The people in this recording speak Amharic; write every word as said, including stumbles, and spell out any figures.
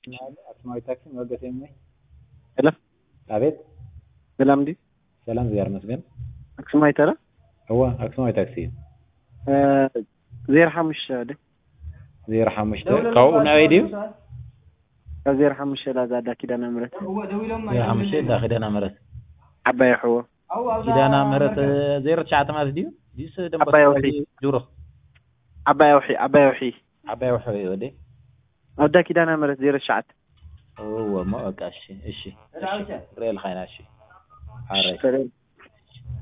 አክሱማዊ ታክሲ መገት የሚይ ሄሎ አቤት ሰላም ዲ ሰላም ዚያር መስገን አክሱማዊ ተራ هو አክሱማዊ ታክሲ እ ዜሮ ሓሙሽተ ደ ዜሮ ሓሙሽተ ካው ናይ ዲዩ ዜሮ ሓሙሽተ ላዛ ዳ ኪዳና ምረት ዜሮ ሓሙሽተ ዳ ኪዳና ምረት ዓባይ ሕዎ ኪዳና ምረት ዜሮ ትሽዓተ ማለት ዲዩ ዲስ ደም ዓባይ ውሒ ዱሮ ዓባይ ውሒ ዓባይ ውሒ ዓባይ ውሒ ወዲ አዳ ኪዳና ምረት ዜሮ ትሽዓተ هو ما بقى እሺ እሺ እሺ ሬል ኻይና እሺ አረ